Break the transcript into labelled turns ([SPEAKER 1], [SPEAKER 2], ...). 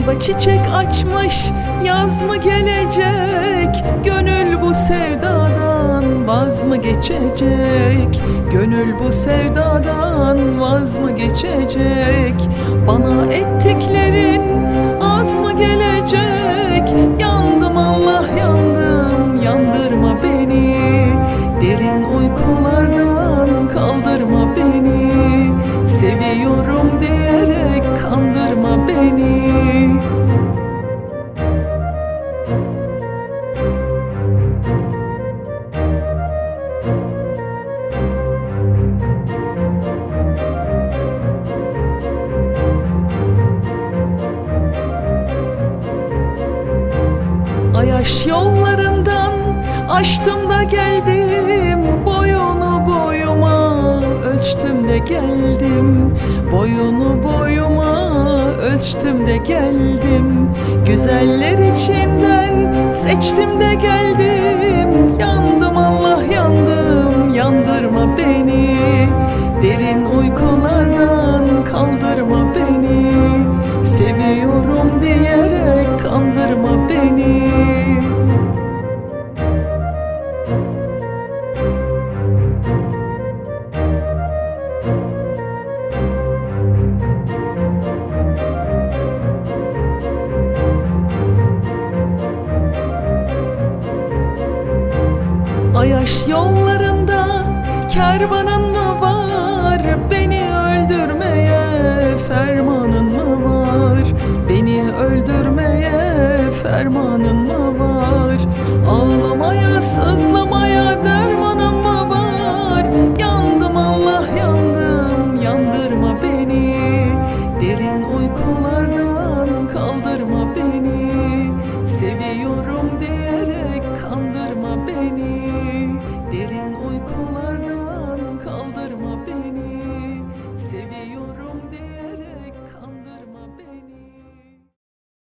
[SPEAKER 1] Hava çiçek açmış, yaz mı gelecek? Gönül bu sevdadan vaz mı geçecek? Gönül bu sevdadan vaz mı geçecek? Bana ettiklerin az mı gelecek? Yandım Allah yandım, yandırma beni. Derin uykulardan kaldırma beni. Seviyorum diyerek kandırma beni. Ayaş yollarından açtım da geldim. Boyunu boyuma ölçtüm de geldim. Boyunu boyuma ölçtüm de geldim. Güzeller içinden seçtim de geldim. Yandım Allah yandım, yandırma beni. Derin uykulardan kaldırma beni. Seviyorum diyerek kandırma beni. Ayaş yollarında kervanın